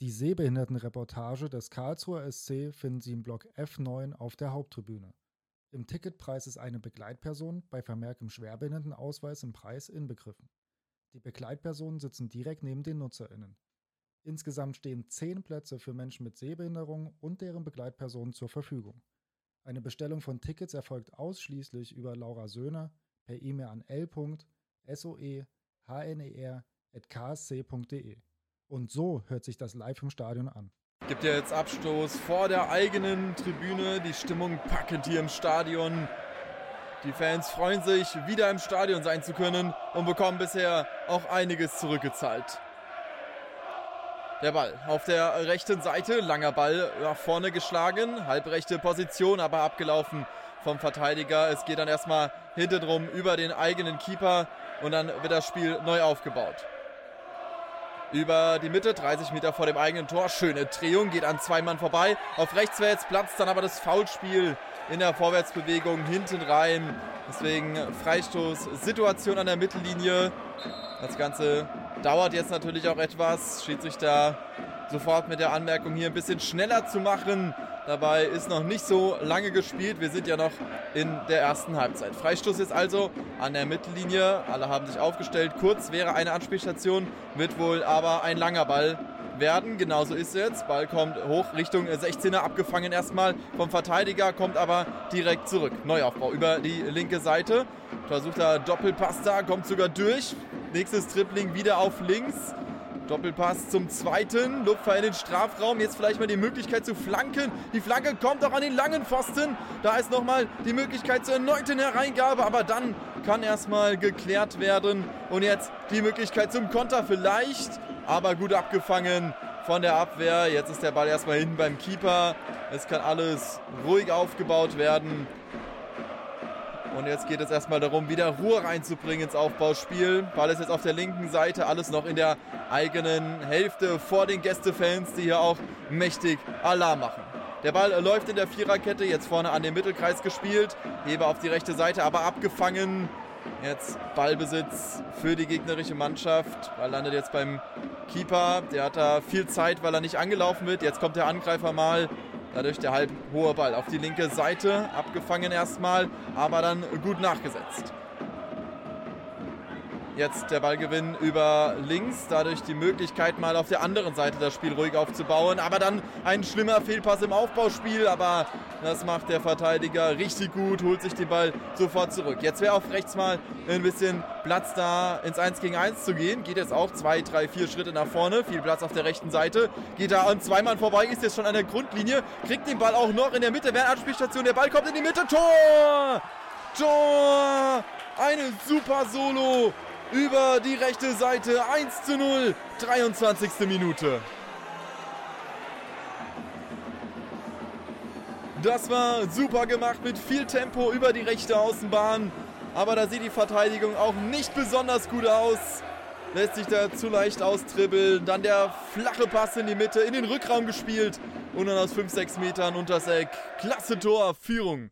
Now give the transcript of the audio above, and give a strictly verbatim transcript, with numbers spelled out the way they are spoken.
Die Sehbehindertenreportage des Karlsruher S C finden Sie im Block F neun auf der Haupttribüne. Im Ticketpreis ist eine Begleitperson bei Vermerk im Schwerbehindertenausweis im Preis inbegriffen. Die Begleitpersonen sitzen direkt neben den NutzerInnen. Insgesamt stehen zehn Plätze für Menschen mit Sehbehinderung und deren Begleitpersonen zur Verfügung. Eine Bestellung von Tickets erfolgt ausschließlich über Laura Söhner per E-Mail an l punkt soe hner at k s c punkt de. Und so hört sich das live im Stadion an. Gibt ja jetzt Abstoß vor der eigenen Tribüne. Die Stimmung packend hier im Stadion. Die Fans freuen sich, wieder im Stadion sein zu können und bekommen bisher auch einiges zurückgezahlt. Der Ball auf der rechten Seite, langer Ball nach vorne geschlagen, halbrechte Position, aber abgelaufen vom Verteidiger. Es geht dann erstmal hintendrum über den eigenen Keeper und dann wird das Spiel neu aufgebaut. Über die Mitte, dreißig Meter vor dem eigenen Tor, schöne Drehung, geht an zwei Mann vorbei. Auf rechts wäre jetzt Platz, dann aber das Foulspiel in der Vorwärtsbewegung hinten rein. Deswegen Freistoßsituation an der Mittellinie. Das Ganze dauert jetzt natürlich auch etwas. Schiedsrichter sofort mit der Anmerkung, hier ein bisschen schneller zu machen. Dabei ist noch nicht so lange gespielt. Wir sind ja noch in der ersten Halbzeit. Freistoß ist also an der Mittellinie. Alle haben sich aufgestellt. Kurz wäre eine Anspielstation, wird wohl aber ein langer Ball werden. Genauso ist es jetzt. Ball kommt hoch Richtung sechzehner, abgefangen erstmal vom Verteidiger, kommt aber direkt zurück. Neuaufbau über die linke Seite. Versuchter Doppelpass da, kommt sogar durch. Nächstes Dribbling wieder auf links. Doppelpass zum zweiten, Lupfer in den Strafraum, jetzt vielleicht mal die Möglichkeit zu flanken. Die Flanke kommt auch an den langen Pfosten. Da ist nochmal die Möglichkeit zur erneuten Hereingabe, aber dann kann erstmal geklärt werden. Und jetzt die Möglichkeit zum Konter vielleicht, aber gut abgefangen von der Abwehr. Jetzt ist der Ball erstmal hinten beim Keeper. Es kann alles ruhig aufgebaut werden. Und jetzt geht es erstmal darum, wieder Ruhe reinzubringen ins Aufbauspiel. Ball ist jetzt auf der linken Seite, alles noch in der eigenen Hälfte vor den Gästefans, die hier auch mächtig Alarm machen. Der Ball läuft in der Viererkette, jetzt vorne an den Mittelkreis gespielt. Heber auf die rechte Seite, aber abgefangen. Jetzt Ballbesitz für die gegnerische Mannschaft. Ball landet jetzt beim Keeper. Der hat da viel Zeit, weil er nicht angelaufen wird. Jetzt kommt der Angreifer mal. Dadurch der halb hohe Ball auf die linke Seite, abgefangen erstmal, aber dann gut nachgesetzt. Jetzt der Ballgewinn über links, dadurch die Möglichkeit mal auf der anderen Seite das Spiel ruhig aufzubauen, aber dann ein schlimmer Fehlpass im Aufbauspiel, aber das macht der Verteidiger richtig gut, holt sich den Ball sofort zurück. Jetzt wäre auf rechts mal ein bisschen Platz da, ins eins gegen eins zu gehen, geht jetzt auch zwei, drei, vier Schritte nach vorne, viel Platz auf der rechten Seite, geht da an zwei Mann vorbei, ist jetzt schon an der Grundlinie, kriegt den Ball auch noch in der Mitte, wäre Anspielstation, der Ball kommt in die Mitte, Tor! Tor! Eine super Solo! Über die rechte Seite, eins zu null, dreiundzwanzigste Minute. Das war super gemacht mit viel Tempo über die rechte Außenbahn. Aber da sieht die Verteidigung auch nicht besonders gut aus. Lässt sich da zu leicht austribbeln. Dann der flache Pass in die Mitte, in den Rückraum gespielt. Und dann aus fünf, sechs Metern unters Eck. Klasse Tor, Führung.